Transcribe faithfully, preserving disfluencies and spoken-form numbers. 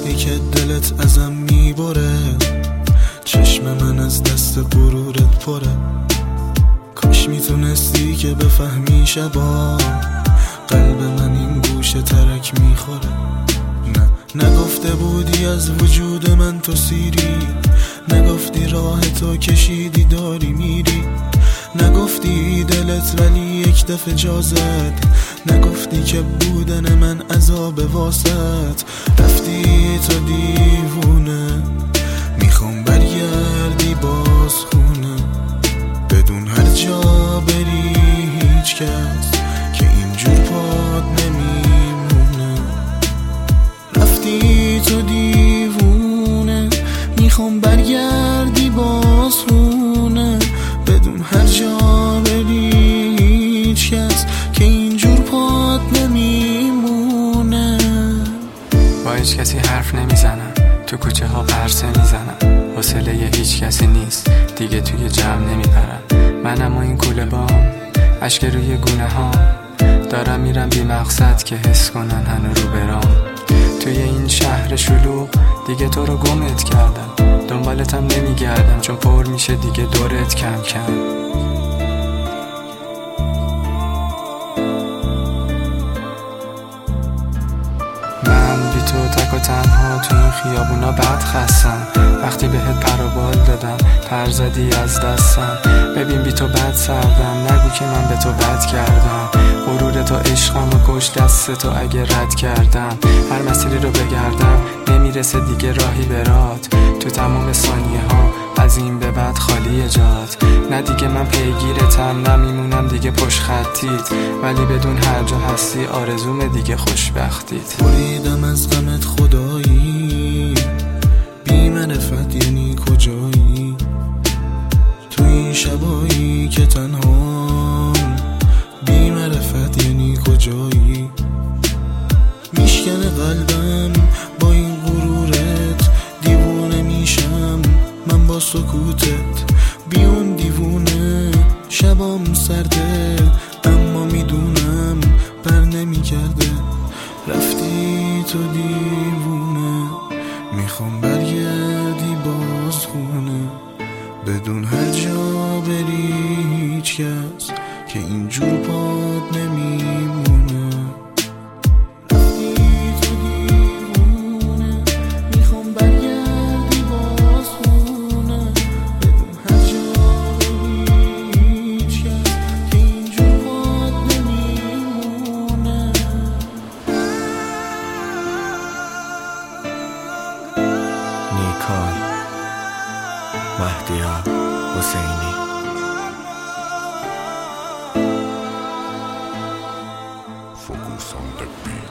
وقتی که دلت ازم میبره، چشم من از دست غرورت پره. کاش میتونستی که بفهمی شبا قلب من این گوشه ترک میخوره. نه نگفته بودی از وجود من تو سیری، نگفتی راه تو کشیدی داری میری، نگفتی دلت ولی یک دفعه جا زد، نگفتی که بودن من عذاب واسط. رفتی تو دیوونه، میخوام برگردی باز خونه، بدون هر جا بری هیچ کس که اینجور پاد نمیمونه. رفتی تو دیوونه، میخوام برگردی باز خونه، بدون هر جا بری هیچ کس که اینجور پاد نمیمونه. با هیچ کسی حرف نمیزنم، تو کوچه ها قرصه میزنم، حوصله هیچ کسی نیست دیگه توی جمع نمیپرم. منم و این کوله بام، اشک روی گونه ها، دارم میرم بی مقصد که حس کنن هنو رو برام. توی این شهر شلوغ دیگه تو رو گمت کردم، دنبالتم نمیگردم چون پر میشه دیگه دورت کم کم. من بی تو تک و تنها تو این خیابونا بد خستم، وقتی بهت پر و بال دادم پر زدی از دستم. ببین بی تو بد سردم، نگو که من به تو بد کردم، غرور تو عشقم و کش دست تو اگه رد کردم. هر مسیری رو بگردم نمیرسه دیگه راهی برات، تو تمام ثانیه ها از این به بعد خالی جات. نه دیگه من پیگیرتم، نمیمونم دیگه پشت خطیت، ولی بدون هر جا هستی آرزوم دیگه خوشبختیت. بریدم از غمت خدایی، بی معرفت یعنی کجایی، تو این شبایی که تنها، بی معرفت یعنی کجایی. میشکنه قلبم با این غرورت، دیوونه میشم من با سکوتت. بیون دیوونه شبام سرده، اما میدونم بر نمی کرده. رفتی تو دیوونه، میخوام برگردی باز خونه، بدون هر جا بری هیچ کس که اینجور پاد نمیمونه. نیکان مهدی حسینی. Focus on the beat.